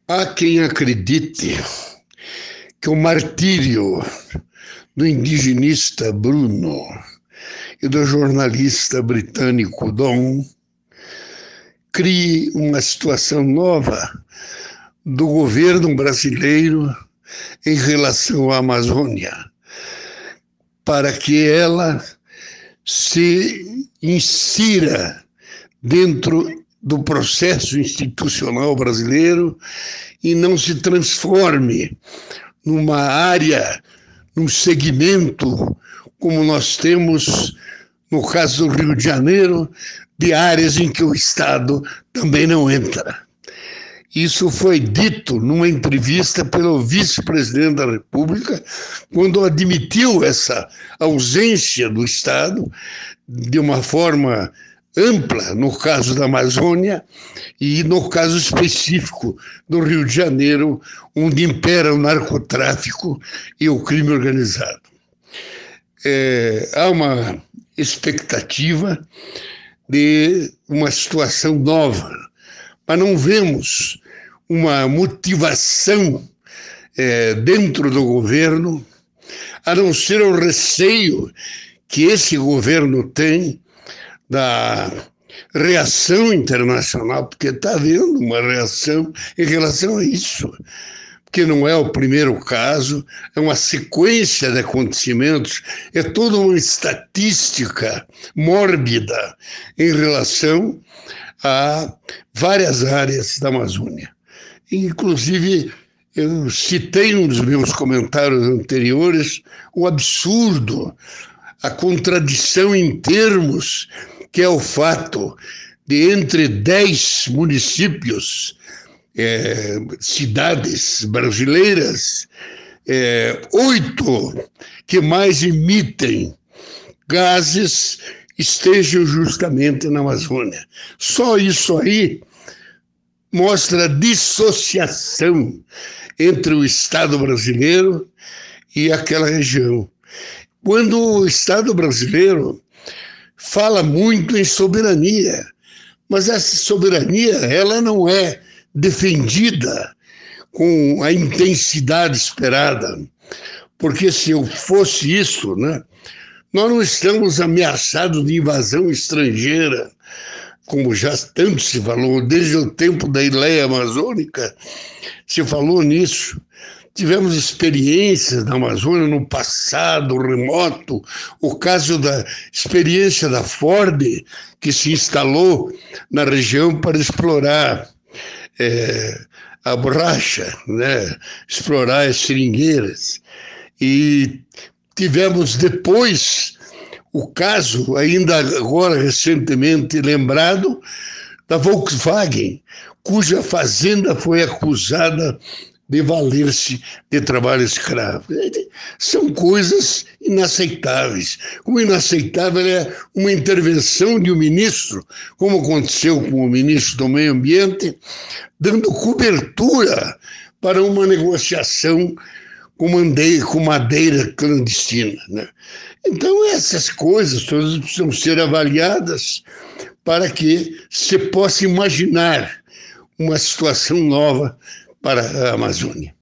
Há quem acredite que o martírio do indigenista Bruno e do jornalista britânico Don crie uma situação nova do governo brasileiro em relação à Amazônia, para que ela se insira dentro do processo institucional brasileiro e não se transforme numa área, num segmento, como nós temos no caso do Rio de Janeiro, de áreas em que o Estado também não entra. Isso foi dito numa entrevista pelo vice-presidente da República, quando admitiu essa ausência do Estado de uma forma ampla, no caso da Amazônia, e no caso específico do Rio de Janeiro, onde impera o narcotráfico e o crime organizado. Há uma expectativa de uma situação nova, mas não vemos uma motivação dentro do governo, a não ser o receio que esse governo tem da reação internacional, porque está havendo uma reação em relação a isso, porque não é o primeiro caso, é uma sequência de acontecimentos, é toda uma estatística mórbida em relação a várias áreas da Amazônia. Inclusive, eu citei nos meus comentários anteriores o absurdo, a contradição em termos, que é o fato de entre 10 municípios, cidades brasileiras, 8 que mais emitem gases estejam justamente na Amazônia. Só isso aí mostra a dissociação entre o Estado brasileiro e aquela região. Quando o Estado brasileiro fala muito em soberania, mas essa soberania ela não é defendida com a intensidade esperada, porque se eu fosse isso, né, nós não estamos ameaçados de invasão estrangeira, como já tanto se falou, desde o tempo da Ileia Amazônica, se falou nisso. Tivemos experiências na Amazônia no passado remoto, o caso da experiência da Ford, que se instalou na região para explorar a borracha, né? Explorar as seringueiras. E tivemos depois o caso, ainda agora recentemente lembrado, da Volkswagen, cuja fazenda foi acusada de valer-se de trabalho escravo. São coisas inaceitáveis. Como inaceitável é uma intervenção de um ministro, como aconteceu com o ministro do Meio Ambiente, dando cobertura para uma negociação com madeira clandestina, né? Então, essas coisas todas precisam ser avaliadas para que se possa imaginar uma situação nova para a Amazônia.